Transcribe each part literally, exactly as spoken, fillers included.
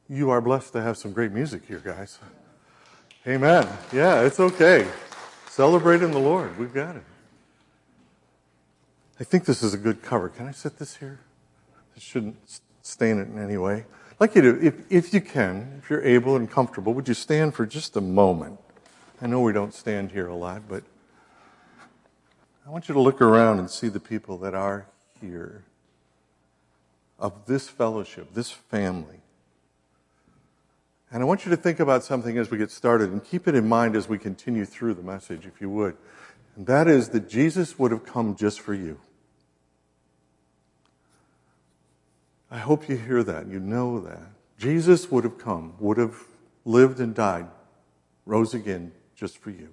You are blessed to have some great music here, guys. Amen. Yeah, it's okay. Celebrating the Lord. We've got it. I think this is a good cover. Can I sit this here? It shouldn't stain it in any way. I'd like you to, if, if you can, if you're able and comfortable, would you stand for just a moment? I know we don't stand here a lot, but I want you to look around and see the people that are here of this fellowship, this family. And I want you to think about something as we get started and keep it in mind as we continue through the message, if you would. And that is that Jesus would have come just for you. I hope you hear that, you know that. Jesus would have come, would have lived and died, rose again just for you.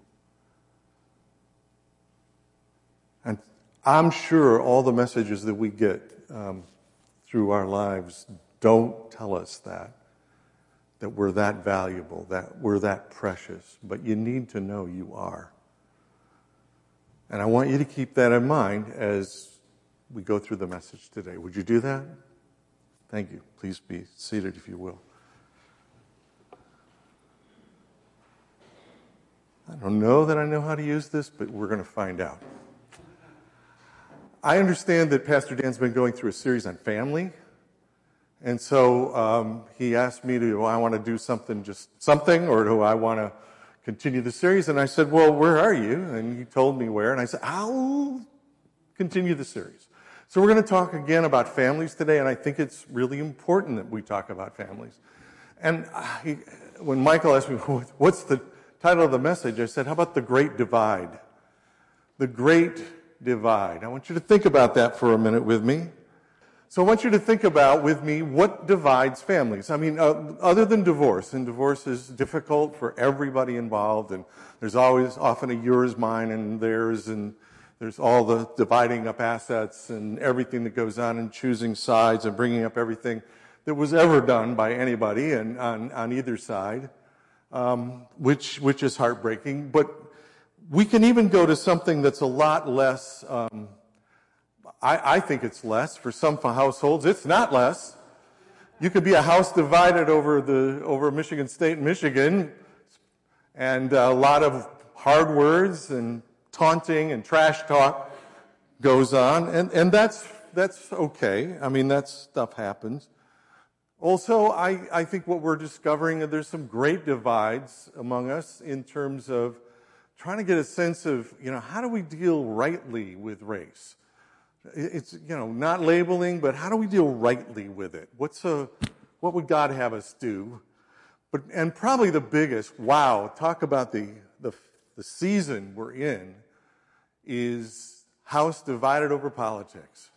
And I'm sure all the messages that we get um, through our lives don't tell us that. That we're that valuable, that we're that precious. But you need to know you are. And I want you to keep that in mind as we go through the message today. Would you do that? Thank you. Please be seated if you will. I don't know that I know how to use this, but we're going to find out. I understand that Pastor Dan's been going through a series on family. And so um, he asked me, do I want to do something, just something, or do I want to continue the series? And I said, well, where are you? And he told me where. And I said, I'll continue the series. So we're going to talk again about families today, and I think it's really important that we talk about families. And he, when Michael asked me, what's the title of the message, I said, how about The Great Divide? The Great Divide. I want you to think about that for a minute with me. So I want you to think about with me what divides families. I mean, uh, other than divorce, and divorce is difficult for everybody involved, and there's always often a yours, mine, and theirs, and there's all the dividing up assets and everything that goes on and choosing sides and bringing up everything that was ever done by anybody and on, on either side, um, which which is heartbreaking. But we can even go to something that's a lot less. Um, I, I think it's less. For some households, it's not less. You could be a house divided over the over Michigan State and Michigan, and a lot of hard words and taunting and trash talk goes on, and, and that's that's okay. I mean, that stuff happens. Also, I, I think what we're discovering is there's some great divides among us in terms of trying to get a sense of, you know, how do we deal rightly with race? It's, you know, not labeling, but how do we deal rightly with it? What's a, what would God have us do? But, and probably the biggest, wow, talk about the, the, the season we're in, is house divided over politics.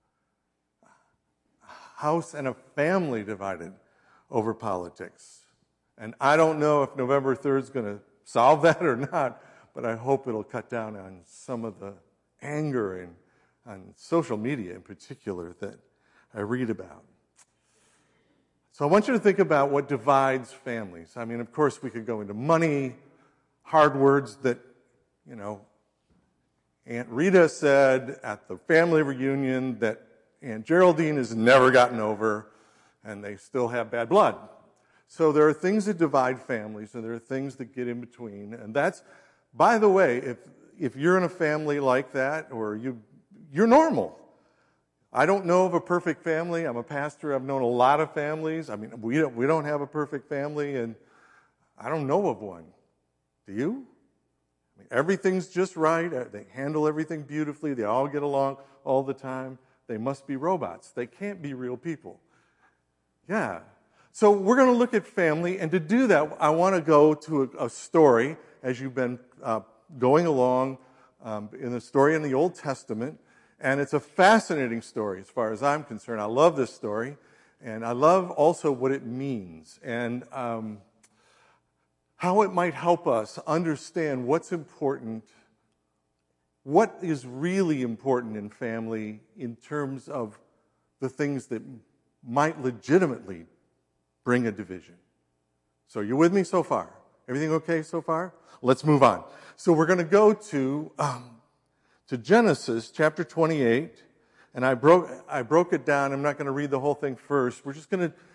House and a family divided over politics. And I don't know if November third is going to solve that or not, but I hope it'll cut down on some of the anger and on social media in particular that I read about. So I want you to think about what divides families. I mean, of course, we could go into money, hard words that, you know, Aunt Rita said at the family reunion that Aunt Geraldine has never gotten over, and they still have bad blood. So there are things that divide families, and there are things that get in between. And that's, by the way, if if you're in a family like that, or you You're normal. I don't know of a perfect family. I'm a pastor. I've known a lot of families. I mean, we don't, we don't have a perfect family, and I don't know of one. Do you? I mean, everything's just right. They handle everything beautifully. They all get along all the time. They must be robots. They can't be real people. Yeah. So we're going to look at family, and to do that, I want to go to a, a story, as you've been uh, going along um, in the story in the Old Testament. And it's a fascinating story as far as I'm concerned. I love this story, and I love also what it means and um, how it might help us understand what's important, what is really important in family in terms of the things that might legitimately bring a division. So you with me so far? Everything okay so far? Let's move on. So we're going to go to... Um, to Genesis chapter twenty-eight, and I broke I broke it down. I'm not going to read the whole thing first. We're just going to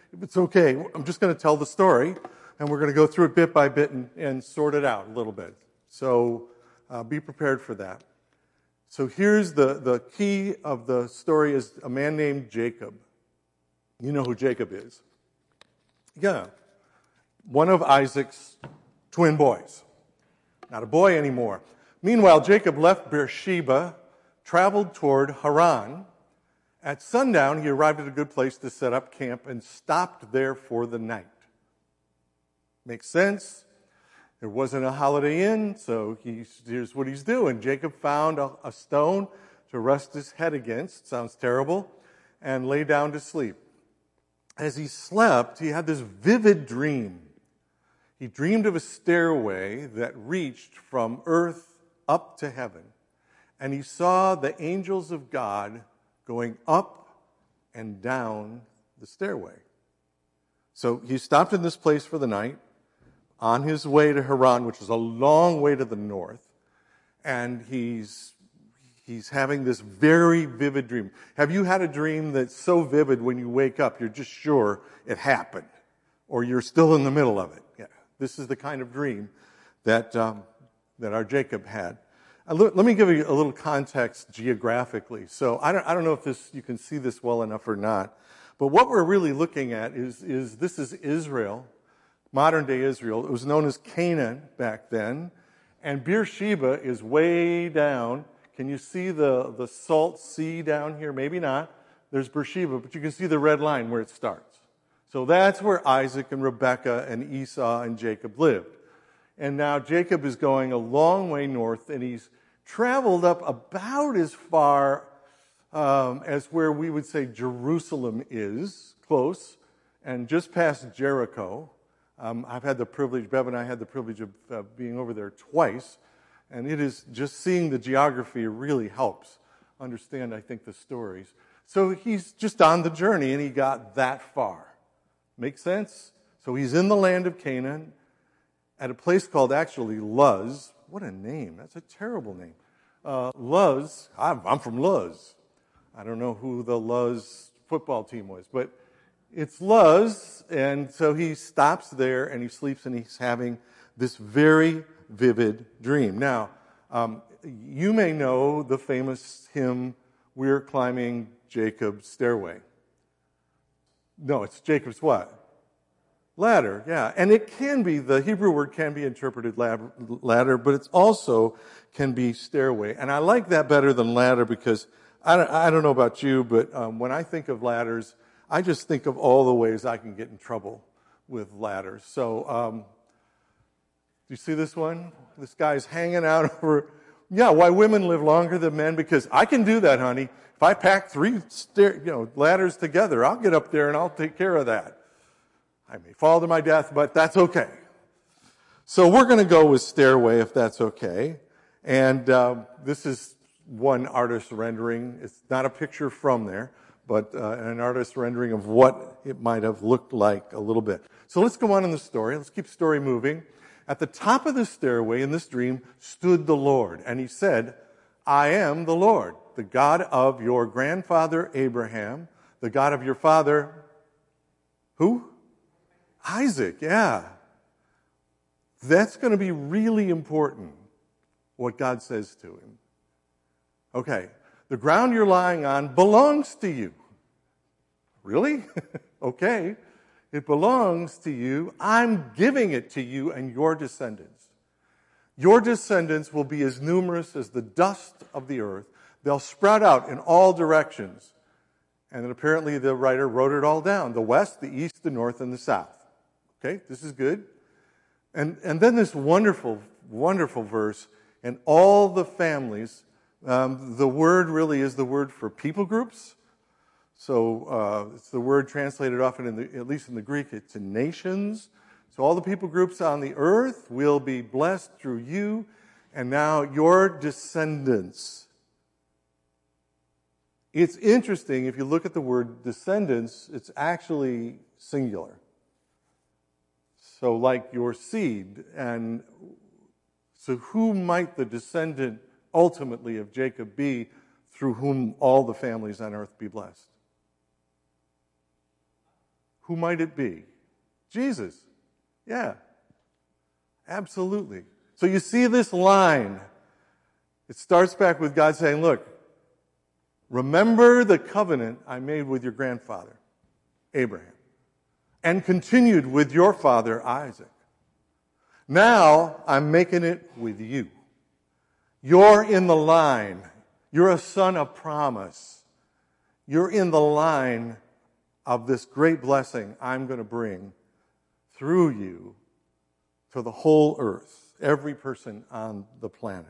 if it's okay, I'm just going to tell the story, and we're going to go through it bit by bit and, and sort it out a little bit. So uh, be prepared for that. So here's the, the key of the story is a man named Jacob. You know who Jacob is. Yeah. One of Isaac's twin boys. Not a boy anymore. Meanwhile, Jacob left Beersheba, traveled toward Haran. At sundown, he arrived at a good place to set up camp and stopped there for the night. Makes sense. There wasn't a Holiday Inn, so he's, here's what he's doing. Jacob found a, a stone to rest his head against, sounds terrible, and lay down to sleep. As he slept, he had this vivid dream. He dreamed of a stairway that reached from earth up to heaven, and he saw the angels of God going up and down the stairway. So he stopped in this place for the night, on his way to Haran, which is a long way to the north, and he's he's having this very vivid dream. Have you had a dream that's so vivid when you wake up, you're just sure it happened, or you're still in the middle of it? Yeah, this is the kind of dream that um, that our Jacob had. Uh, let, let me give you a little context geographically. So I don't I don't know if this you can see this well enough or not, but what we're really looking at is is this is Israel. Modern-day Israel. It was known as Canaan back then. And Beersheba is way down. Can you see the, the salt sea down here? Maybe not. There's Beersheba, but you can see the red line where it starts. So that's where Isaac and Rebekah and Esau and Jacob lived. And now Jacob is going a long way north, and he's traveled up about as far um, as where we would say Jerusalem is, close, and just past Jericho. Um, I've had the privilege, Bev and I had the privilege of uh, being over there twice, and it is just seeing the geography really helps understand, I think, the stories. So he's just on the journey, and he got that far. Make sense? So he's in the land of Canaan at a place called actually Luz. What a name. That's a terrible name. Uh, Luz, I'm, I'm from Luz. I don't know who the Luz football team was, but it's Luz, and so he stops there and he sleeps and he's having this very vivid dream. Now, um, you may know the famous hymn, "We're Climbing Jacob's Stairway." No, it's Jacob's what? Ladder, yeah. And it can be, the Hebrew word can be interpreted ladder, but it also can be stairway. And I like that better than ladder because I don't, I don't know about you, but um, when I think of ladders, I just think of all the ways I can get in trouble with ladders. So, um, do you see this one? This guy's hanging out over, yeah, why women live longer than men? Because I can do that, honey. If I pack three stair, you know, ladders together, I'll get up there and I'll take care of that. I may fall to my death, but that's okay. So we're going to go with stairway if that's okay. And uh, this is one artist rendering. It's not a picture from there, but uh, an artist rendering of what it might have looked like a little bit. So let's go on in the story. Let's keep the story moving. At the top of the stairway in this dream stood the Lord, and he said, "I am the Lord, the God of your grandfather Abraham, the God of your father," who? Isaac, yeah. That's going to be really important, what God says to him. Okay, the ground you're lying on belongs to you. Really? Okay. It belongs to you. I'm giving it to you and your descendants. Your descendants will be as numerous as the dust of the earth. They'll spread out in all directions. And then apparently the writer wrote it all down. The west, the east, the north, and the south. Okay, this is good. And, and then this wonderful, wonderful verse, and all the families. Um, the word really is the word for people groups. So uh, it's the word translated often, in the, at least in the Greek, it's in nations. So all the people groups on the earth will be blessed through you, and now your descendants. It's interesting, if you look at the word descendants, it's actually singular. So like your seed. And so who might the descendant ultimately of Jacob be through whom all the families on earth be blessed? Who might it be? Jesus. Yeah. Absolutely. So you see this line. It starts back with God saying, look, remember the covenant I made with your grandfather, Abraham, and continued with your father, Isaac. Now I'm making it with you. You're in the line. You're a son of promise. You're in the line of this great blessing I'm going to bring through you to the whole earth, every person on the planet.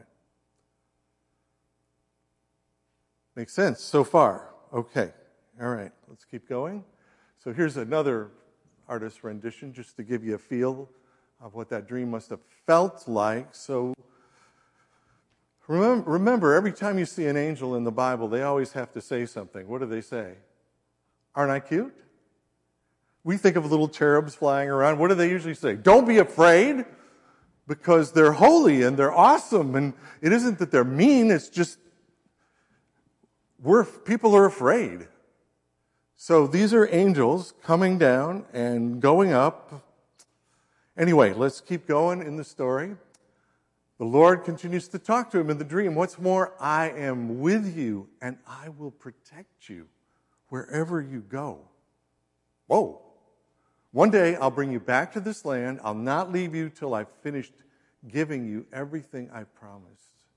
Makes sense so far? Okay. All right. Let's keep going. So here's another artist's rendition just to give you a feel of what that dream must have felt like. So remember, remember, every time you see an angel in the Bible, they always have to say something. What do they say? Aren't I cute? We think of little cherubs flying around. What do they usually say? Don't be afraid, because they're holy and they're awesome. And it isn't that they're mean, it's just we're, people are afraid. So these are angels coming down and going up. Anyway, let's keep going in the story. The Lord continues to talk to him in the dream. What's more, I am with you and I will protect you wherever you go. Whoa. One day I'll bring you back to this land. I'll not leave you till I've finished giving you everything I promised.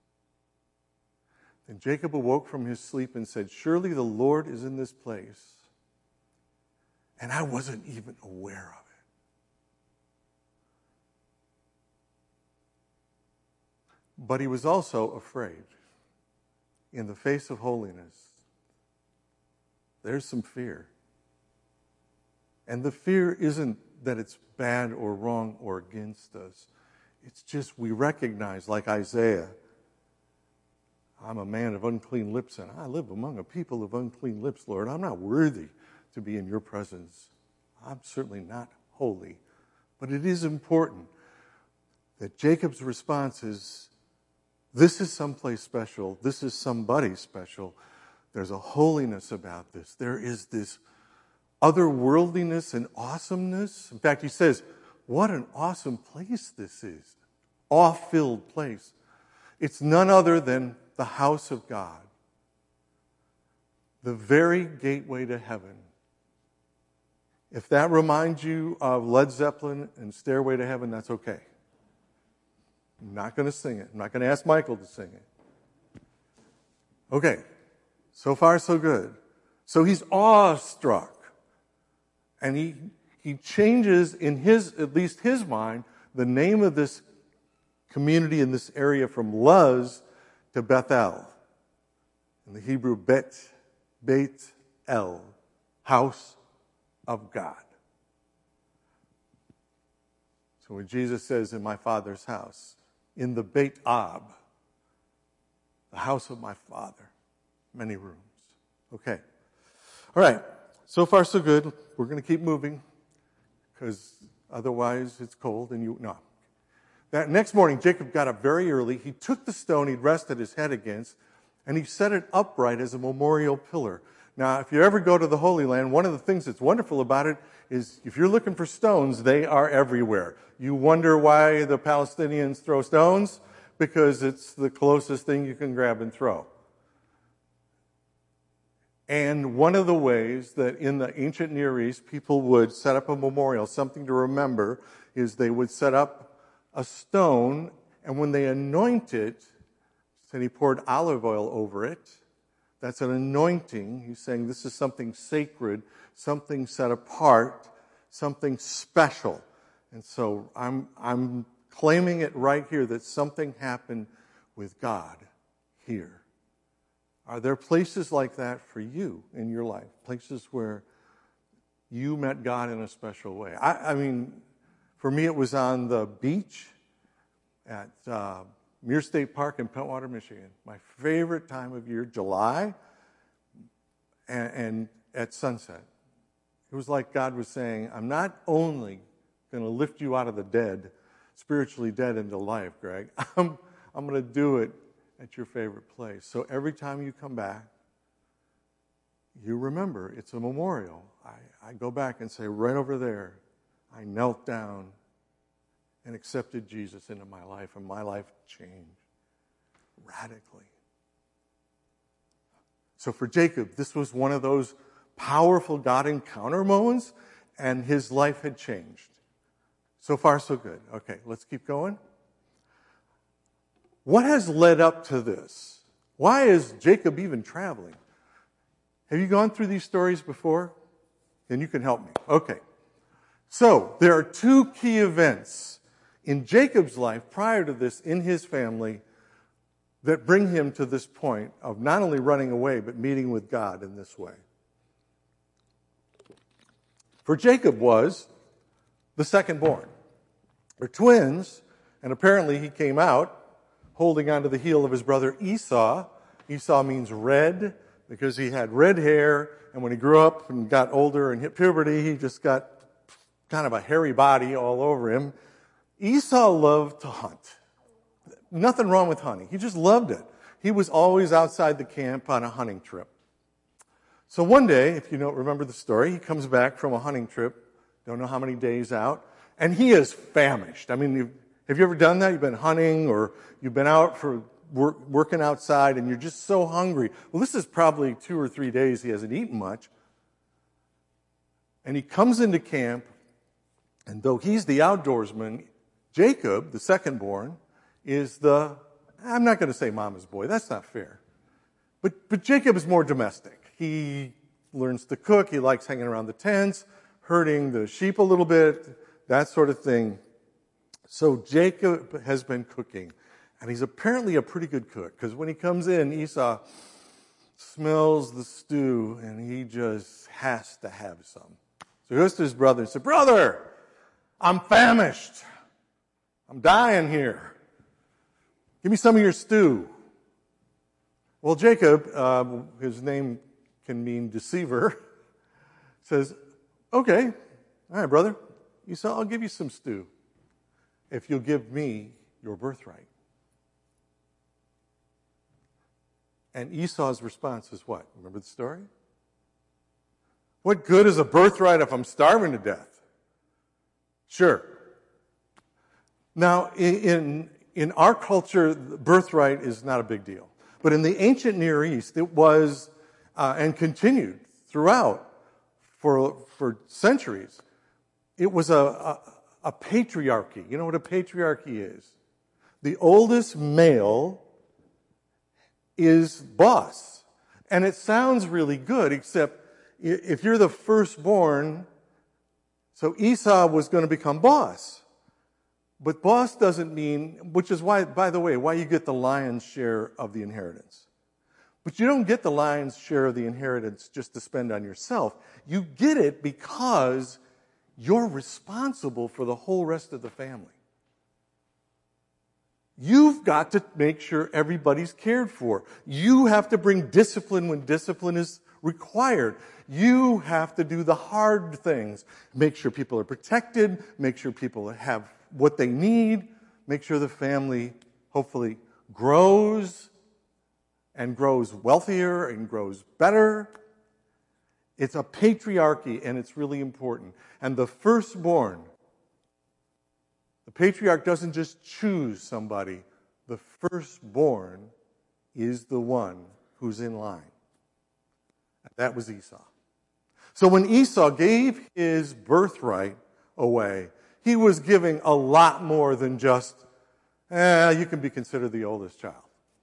Then Jacob awoke from his sleep and said, surely the Lord is in this place, and I wasn't even aware of it. But he was also afraid. In the face of holiness, there's some fear. And the fear isn't that it's bad or wrong or against us. It's just we recognize, like Isaiah, I'm a man of unclean lips, and I live among a people of unclean lips, Lord. I'm not worthy to be in your presence. I'm certainly not holy. But it is important that Jacob's response is, this is someplace special. This is somebody special. There's a holiness about this. There is this otherworldliness and awesomeness. In fact, he says, what an awesome place this is. Awe-filled place. It's none other than the house of God. The very gateway to heaven. If that reminds you of Led Zeppelin and Stairway to Heaven, that's okay. I'm not going to sing it. I'm not going to ask Michael to sing it. Okay. So far, so good. So he's awestruck. And he he changes in his, at least his mind, the name of this community in this area from Luz to Bethel. In the Hebrew, Bet, Beit El, house of God. So when Jesus says, in my Father's house, in the Beit Ab, the house of my Father, many rooms. Okay. All right. So far, so good. We're going to keep moving because otherwise it's cold and you, no. That next morning, Jacob got up very early. He took the stone he'd rested his head against, and he set it upright as a memorial pillar. Now, if you ever go to the Holy Land, one of the things that's wonderful about it is if you're looking for stones, they are everywhere. You wonder why the Palestinians throw stones? Because it's the closest thing you can grab and throw. And one of the ways that in the ancient Near East people would set up a memorial, something to remember, is they would set up a stone, and when they anoint it, said he poured olive oil over it. That's an anointing. He's saying this is something sacred, something set apart, something special. And so I'm I'm claiming it right here that something happened with God here. Are there places like that for you in your life? Places where you met God in a special way? I, I mean, for me, it was on the beach at uh, Muir State Park in Pentwater, Michigan. My favorite time of year, July, and, and at sunset. It was like God was saying, I'm not only going to lift you out of the dead, spiritually dead, into life, Greg. I'm, I'm going to do it at your favorite place. So every time you come back, you remember it's a memorial. I, I go back and say, right over there, I knelt down and accepted Jesus into my life, and my life changed radically. So for Jacob, this was one of those powerful God encounter moments, and his life had changed. So far, so good. Okay, let's keep going. What has led up to this? Why is Jacob even traveling? Have you gone through these stories before? Then you can help me. Okay. So, there are two key events in Jacob's life prior to this in his family that bring him to this point of not only running away, but meeting with God in this way. For Jacob was the second born. They're twins, and apparently he came out holding onto the heel of his brother Esau. Esau means red because he had red hair, and when he grew up and got older and hit puberty, he just got kind of a hairy body all over him. Esau loved to hunt. Nothing wrong with hunting. He just loved it. He was always outside the camp on a hunting trip. So one day, if you don't remember the story, he comes back from a hunting trip, don't know how many days out, and he is famished. I mean, you've, have you ever done that? You've been hunting or you've been out for work, working outside and you're just so hungry. Well, this is probably two or three days he hasn't eaten much. And he comes into camp, and though he's the outdoorsman, Jacob, the second born, is the, I'm not going to say mama's boy. That's not fair. But, but Jacob is more domestic. He learns to cook. He likes hanging around the tents, herding the sheep a little bit, that sort of thing. So Jacob has been cooking, and he's apparently a pretty good cook, because when he comes in, Esau smells the stew, and he just has to have some. So he goes to his brother and says, "Brother, I'm famished. I'm dying here. Give me some of your stew." Well, Jacob, uh, his name can mean deceiver, says, "Okay, all right, brother, Esau, I'll give you some stew if you'll give me your birthright." And Esau's response is what? Remember the story? What good is a birthright if I'm starving to death? Sure. Now, in, in our culture, birthright is not a big deal. But in the ancient Near East, it was, uh, and continued throughout for, for centuries, it was a, a, a patriarchy. You know what a patriarchy is? The oldest male is boss. And it sounds really good, except if you're the firstborn, so Esau was going to become boss. But boss doesn't mean, which is why, by the way, why you get the lion's share of the inheritance. But you don't get the lion's share of the inheritance just to spend on yourself. You get it because you're responsible for the whole rest of the family. You've got to make sure everybody's cared for. You have to bring discipline when discipline is required. You have to do the hard things. Make sure people are protected. Make sure people have what they need. Make sure the family hopefully grows and grows wealthier and grows better. It's a patriarchy, and it's really important. And the firstborn, the patriarch doesn't just choose somebody. The firstborn is the one who's in line. That was Esau. So when Esau gave his birthright away, he was giving a lot more than just, eh, you can be considered the oldest child.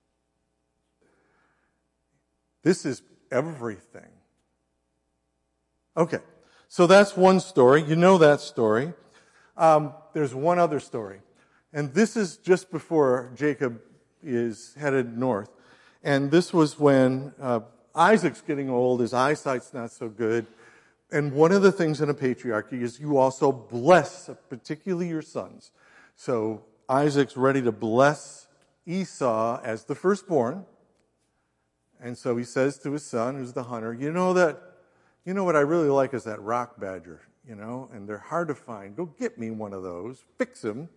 This is everything. Okay, so that's one story. You know that story. Um, there's one other story. And this is just before Jacob is headed north. And this was when uh, Isaac's getting old, his eyesight's not so good. And one of the things in a patriarchy is you also bless, particularly your sons. So Isaac's ready to bless Esau as the firstborn. And so he says to his son, who's the hunter, you know that, you know what I really like is that rock badger, you know, and they're hard to find. Go get me one of those, fix them,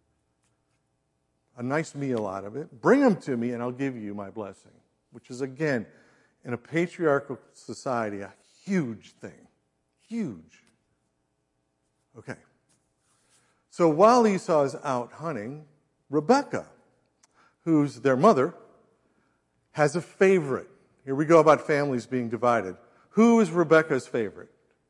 a nice meal out of it, bring them to me, and I'll give you my blessing. Which is, again, in a patriarchal society, a huge thing. huge. Okay. So while Esau is out hunting, Rebekah, who's their mother, has a favorite. Here we go about families being divided. Who is Rebekah's favorite?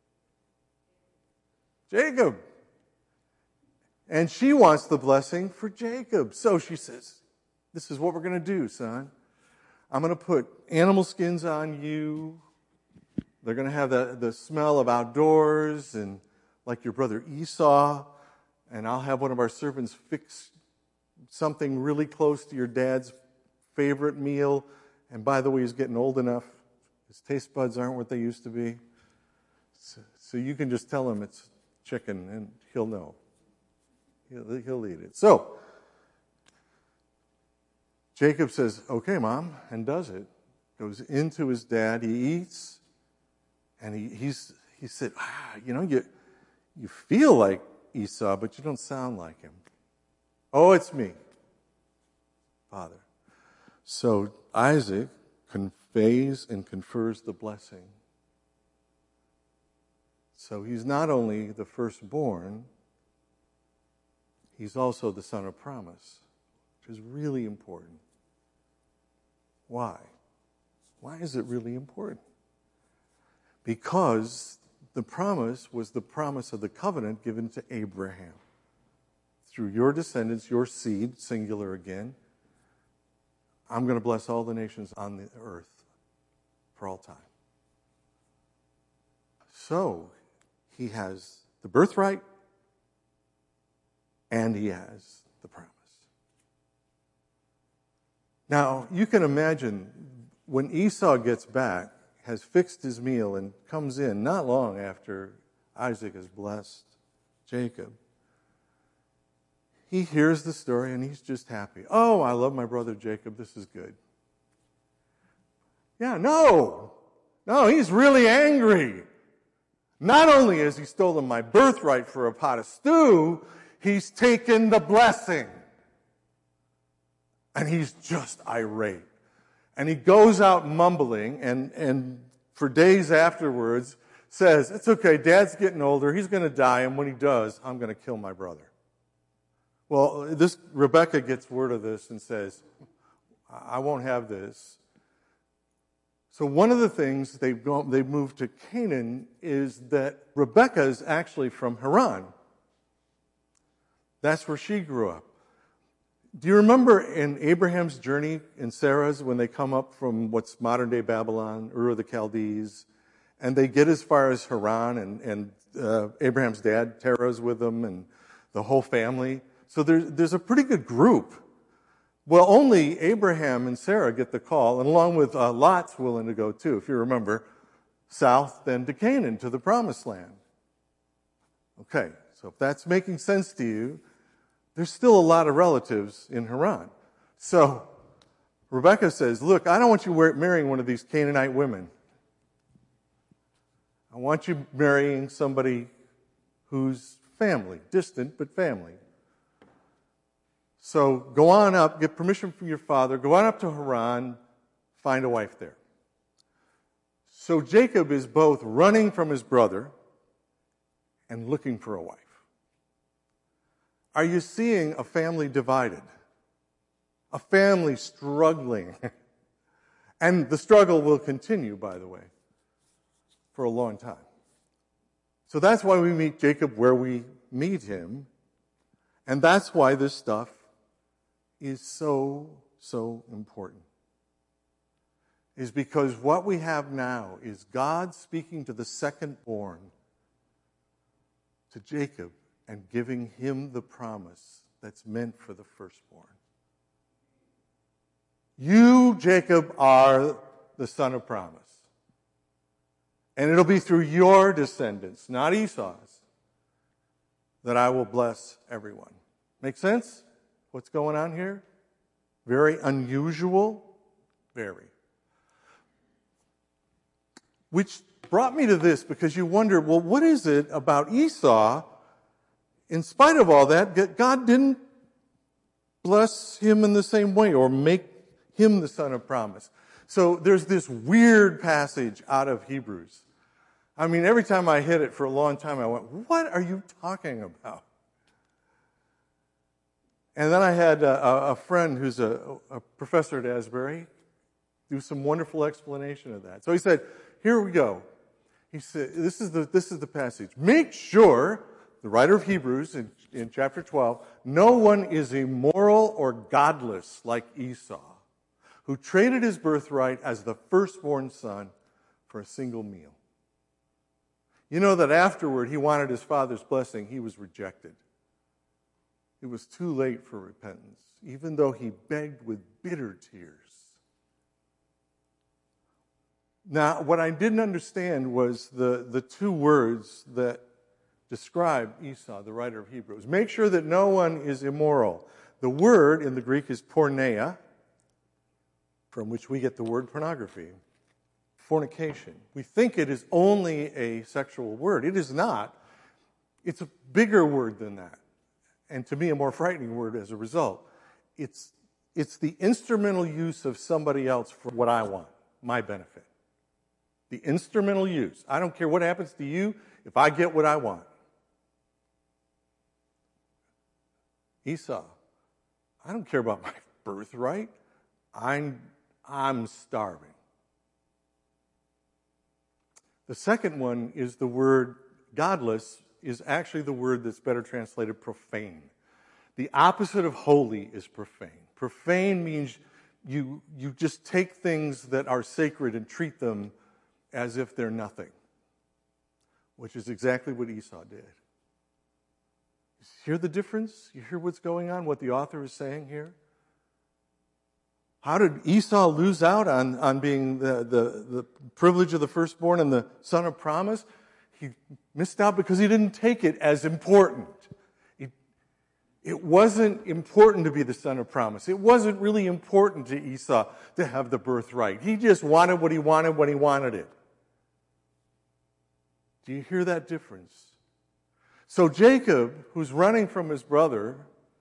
Jacob. And she wants the blessing for Jacob. So she says, this is what we're going to do, son. I'm going to put animal skins on you. They're going to have the, the smell of outdoors and like your brother Esau. And I'll have one of our servants fix something really close to your dad's favorite meal. And by the way, he's getting old enough. His taste buds aren't what they used to be. So, so you can just tell him it's chicken and he'll know. He'll, he'll eat it. So Jacob says, okay, Mom, and does it. Goes into his dad. He eats. And he he's he said, ah, you know, you you feel like Esau, but you don't sound like him. Oh, it's me, Father. So Isaac conveys and confers the blessing. So he's not only the firstborn, he's also the son of promise, which is really important. Why? Why is it really important? Because the promise was the promise of the covenant given to Abraham. Through your descendants, your seed, singular again, I'm going to bless all the nations on the earth for all time. So, he has the birthright and he has the promise. Now, you can imagine when Esau gets back, has fixed his meal and comes in not long after Isaac has blessed Jacob. He hears the story and he's just happy. Oh, I love my brother Jacob. This is good. Yeah, no. No, he's really angry. Not only has he stolen my birthright for a pot of stew, he's taken the blessing. And he's just irate. And he goes out mumbling and, and for days afterwards says, it's okay, Dad's getting older, he's going to die, and when he does, I'm going to kill my brother. Well, this Rebekah gets word of this and says, I won't have this. So one of the things they've gone, they've moved to Canaan is that Rebekah is actually from Haran. That's where she grew up. Do you remember in Abraham's journey and Sarah's when they come up from what's modern-day Babylon, Ur of the Chaldees, and they get as far as Haran, and, and uh, Abraham's dad, Terah's with them, and the whole family. So there's, there's a pretty good group. Well, only Abraham and Sarah get the call, and along with uh, Lot's willing to go too, if you remember, south then to Canaan, to the Promised Land. Okay, so if that's making sense to you, there's still a lot of relatives in Haran. So Rebekah says, look, I don't want you marrying one of these Canaanite women. I want you marrying somebody who's family, distant but family. So go on up, get permission from your father, go on up to Haran, find a wife there. So Jacob is both running from his brother and looking for a wife. Are you seeing a family divided? A family struggling? And the struggle will continue, by the way, for a long time. So that's why we meet Jacob where we meet him. And that's why this stuff is so, so important. Is because what we have now is God speaking to the second-born, to Jacob, and giving him the promise that's meant for the firstborn. You, Jacob, are the son of promise. And it'll be through your descendants, not Esau's, that I will bless everyone. Make sense? What's going on here? Very unusual. Very. Which brought me to this, because you wonder, well, what is it about Esau? In spite of all that, God didn't bless him in the same way or make him the son of promise. So there's this weird passage out of Hebrews I mean, every time I hit it for a long time, I went, what are you talking about? And then I had a, a friend who's a, a professor at Asbury do some wonderful explanation of that. So he said, here we go. He said, this is the, this is the passage. Make sure, the writer of Hebrews in, in chapter twelve, no one is immoral or godless like Esau, who traded his birthright as the firstborn son for a single meal. You know that afterward he wanted his father's blessing. He was rejected. It was too late for repentance, even though he begged with bitter tears. Now, what I didn't understand was the, the two words that describe Esau, the writer of Hebrews. Make sure that no one is immoral. The word in the Greek is porneia, from which we get the word pornography. Fornication. We think it is only a sexual word. It is not. It's a bigger word than that. And to me, a more frightening word as a result. It's, it's the instrumental use of somebody else for what I want, my benefit. The instrumental use. I don't care what happens to you if I get what I want. Esau, I don't care about my birthright. I'm, I'm starving. The second one is the word godless is actually the word that's better translated profane. The opposite of holy is profane. Profane means you, you just take things that are sacred and treat them as if they're nothing, which is exactly what Esau did. You hear the difference? You hear what's going on, what the author is saying here? How did Esau lose out on, on being the, the, the privilege of the firstborn and the son of promise? He missed out because he didn't take it as important. It, it wasn't important to be the son of promise. It wasn't really important to Esau to have the birthright. He just wanted what he wanted when he wanted it. Do you hear that difference? So Jacob, who's running from his brother,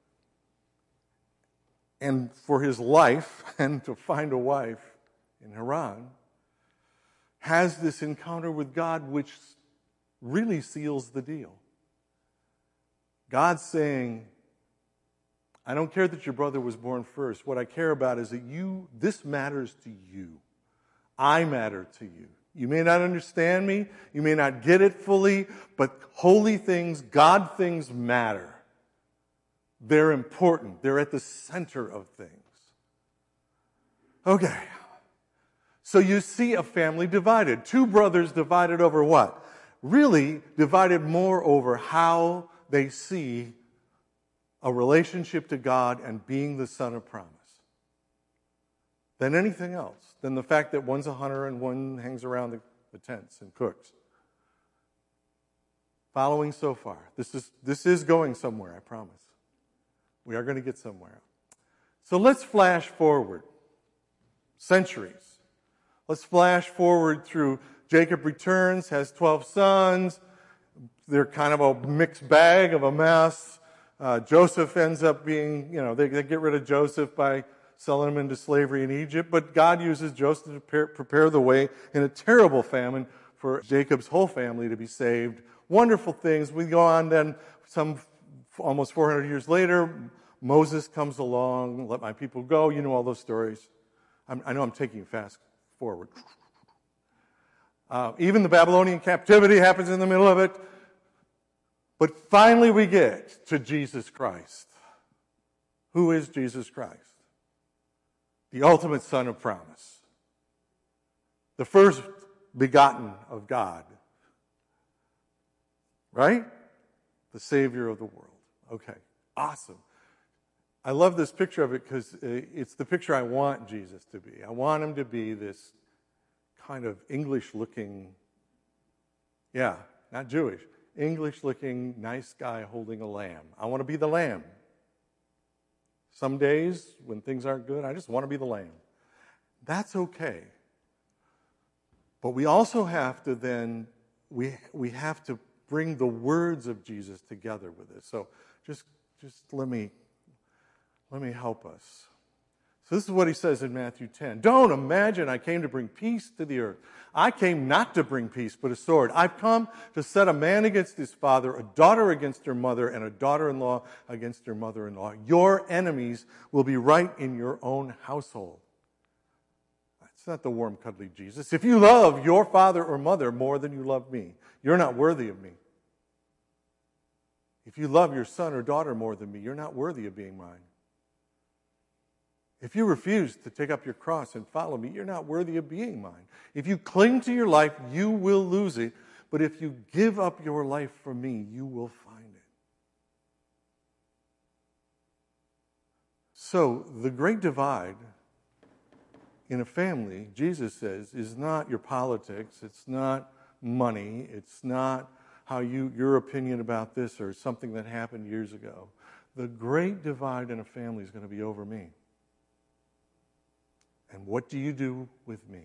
and for his life and to find a wife in Haran, has this encounter with God which really seals the deal. God's saying, I don't care that your brother was born first. What I care about is that you, this matters to you. I matter to you. You may not understand me, you may not get it fully, but holy things, God things matter. They're important. They're at the center of things. Okay. So you see a family divided. Two brothers divided over what? Really divided more over how they see a relationship to God and being the son of promise than anything else, than the fact that one's a hunter and one hangs around the, the tents and cooks. Following so far. This is, this is going somewhere, I promise. We are going to get somewhere. So let's flash forward centuries. Let's flash forward through Jacob returns, has twelve sons. They're kind of a mixed bag of a mess. Uh, Joseph ends up being, you know, they, they get rid of Joseph by selling him into slavery in Egypt. But God uses Joseph to prepare, prepare the way in a terrible famine for Jacob's whole family to be saved. Wonderful things. We go on then some almost four hundred years later, Moses comes along, let my people go. You know all those stories. I'm, I know I'm taking you fast forward. Uh, even the Babylonian captivity happens in the middle of it. But finally we get to Jesus Christ. Who is Jesus Christ? The ultimate Son of promise. The first begotten of God. Right? The Savior of the world. Okay, awesome. I love this picture of it because it's the picture I want Jesus to be. I want him to be this kind of English-looking, yeah, not Jewish, English-looking nice guy holding a lamb. I want to be the lamb. Some days when things aren't good, I just want to be the lamb. That's okay. But we also have to then, we we have to bring the words of Jesus together with it. So just just let me let me help us. So this is what he says in Matthew ten. Don't imagine I came to bring peace to the earth. I came not to bring peace, but a sword. I've come to set a man against his father, a daughter against her mother, and a daughter-in-law against her mother-in-law. Your enemies will be right in your own household. That's not the warm, cuddly Jesus. If you love your father or mother more than you love me, you're not worthy of me. If you love your son or daughter more than me, you're not worthy of being mine. If you refuse to take up your cross and follow me, you're not worthy of being mine. If you cling to your life, you will lose it. But if you give up your life for me, you will find it. So, the great divide in a family, Jesus says, is not your politics. It's not money. It's not how you your opinion about this or something that happened years ago. The great divide in a family is going to be over me. And what do you do with me?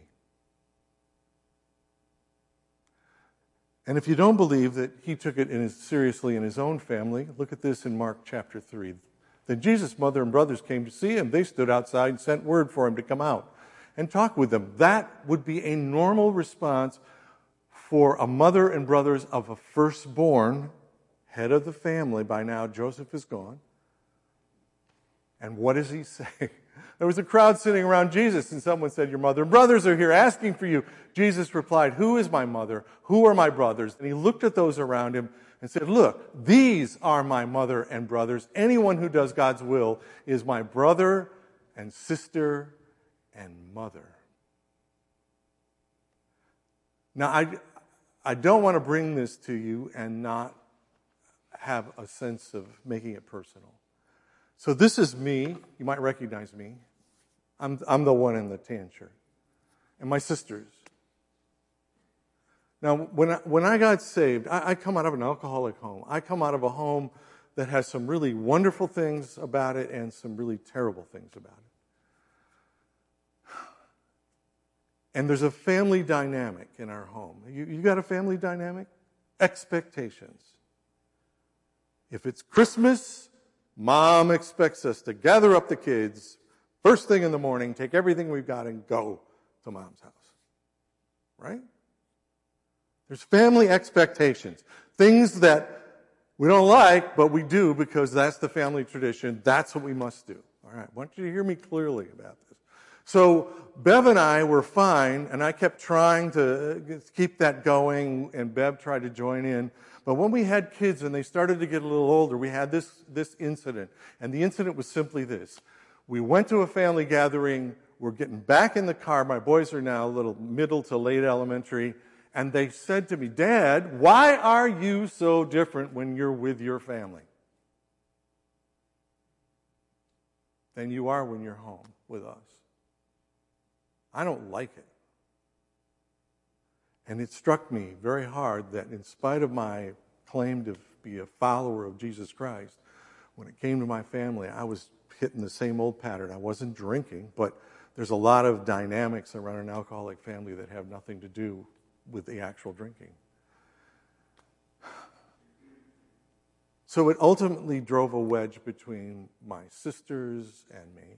And if you don't believe that he took it in his, seriously in his own family, look at this in Mark chapter three. Then Jesus' mother and brothers came to see him. They stood outside and sent word for him to come out and talk with them. That would be a normal response for a mother and brothers of a firstborn, head of the family. By now, Joseph is gone. And what does he say? There was a crowd sitting around Jesus, and someone said, your mother and brothers are here asking for you. Jesus replied, who is my mother? Who are my brothers? And he looked at those around him and said, look, these are my mother and brothers. Anyone who does God's will is my brother and sister and mother. Now, I, I don't want to bring this to you and not have a sense of making it personal. So this is me. You might recognize me. I'm, I'm the one in the tan shirt. And my sisters. Now, when I, when I got saved, I, I come out of an alcoholic home. I come out of a home that has some really wonderful things about it and some really terrible things about it. And there's a family dynamic in our home. You, you got a family dynamic? Expectations. If it's Christmas, Mom expects us to gather up the kids first thing in the morning, take everything we've got, and go to Mom's house. Right? There's family expectations. Things that we don't like, but we do because that's the family tradition. That's what we must do. All right. I want you to hear me clearly about this. So Bev and I were fine, and I kept trying to keep that going, and Bev tried to join in. But when we had kids and they started to get a little older, we had this, this incident. And the incident was simply this. We went to a family gathering. We're getting back in the car. My boys are now a little middle to late elementary. And they said to me, Dad, why are you so different when you're with your family than you are when you're home with us? I don't like it. And it struck me very hard that in spite of my claim to be a follower of Jesus Christ, when it came to my family, I was hitting the same old pattern. I wasn't drinking, but there's a lot of dynamics around an alcoholic family that have nothing to do with the actual drinking. So it ultimately drove a wedge between my sisters and me.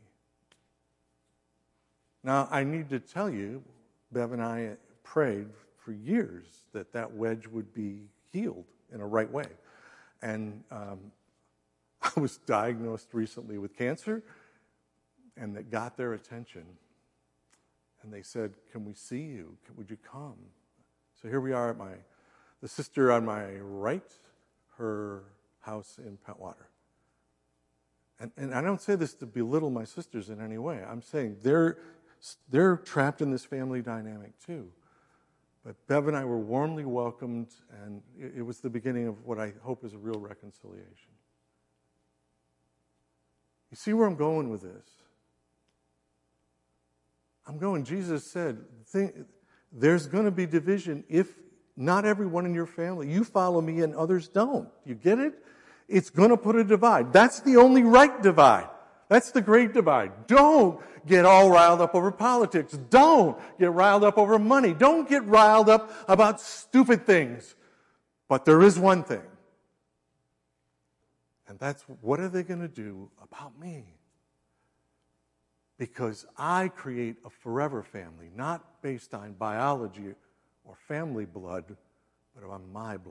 Now, I need to tell you, Bev and I prayed for years that that wedge would be healed in a right way. And um, I was diagnosed recently with cancer, and that got their attention. And they said, can we see you? Can, would you come? So here we are at my, the sister on my right, her house in Pentwater. And, and I don't say this to belittle my sisters in any way. I'm saying they're, they're trapped in this family dynamic too. But Bev and I were warmly welcomed, and it, it was the beginning of what I hope is a real reconciliation. You see where I'm going with this? I'm going, Jesus said, think, there's going to be division if not everyone in your family, you follow me and others don't. You get it? It's going to put a divide. That's the only right divide. That's the great divide. Don't get all riled up over politics. Don't get riled up over money. Don't get riled up about stupid things. But there is one thing. And that's, what are they going to do about me? because I create a forever family, not based on biology or family blood, but on my blood.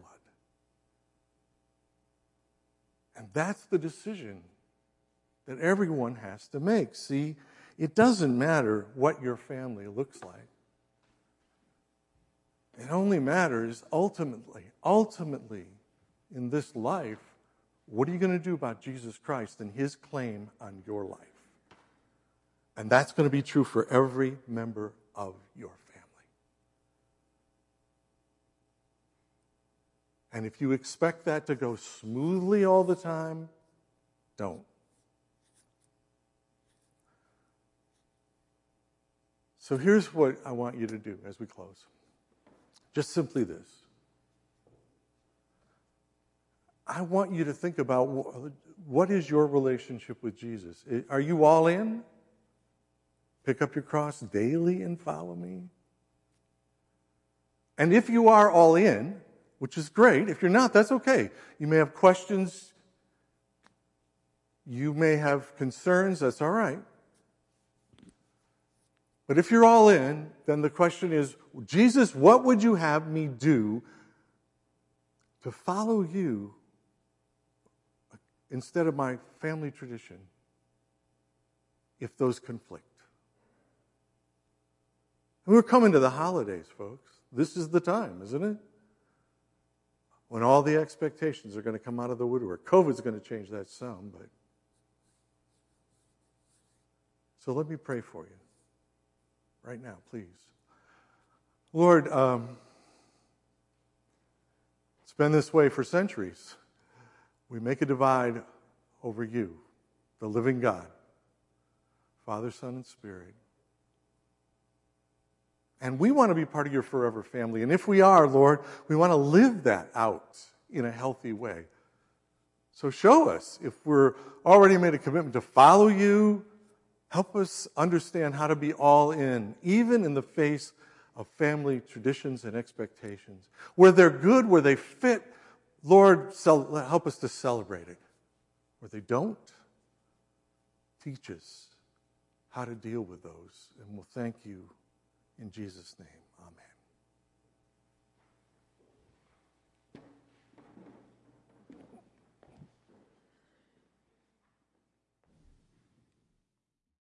And that's the decision that everyone has to make. See, it doesn't matter what your family looks like. It only matters ultimately, ultimately in this life, what are you going to do about Jesus Christ and his claim on your life? And that's going to be true for every member of your family. And if you expect that to go smoothly all the time, don't. So here's what I want you to do as we close. Just simply this. I want you to think about what is your relationship with Jesus. Are you all in? Pick up your cross daily and follow me? And if you are all in, which is great, if you're not, that's okay. You may have questions. You may have concerns. That's all right. But if you're all in, then the question is, Jesus, what would you have me do to follow you instead of my family tradition if those conflict? And we're coming to the holidays, folks. This is the time, isn't it? When all the expectations are going to come out of the woodwork. COVID's going to change that some, but... So let me pray for you. Right now, please. Lord, um, it's been this way for centuries. We make a divide over you, the living God, Father, Son, and Spirit. And we want to be part of your forever family. And if we are, Lord, we want to live that out in a healthy way. So show us if we're already made a commitment to follow you. Help us understand how to be all in, even in the face of family traditions and expectations. Where they're good, where they fit, Lord, help us to celebrate it. Where they don't, teach us how to deal with those. And we'll thank you in Jesus' name. Amen.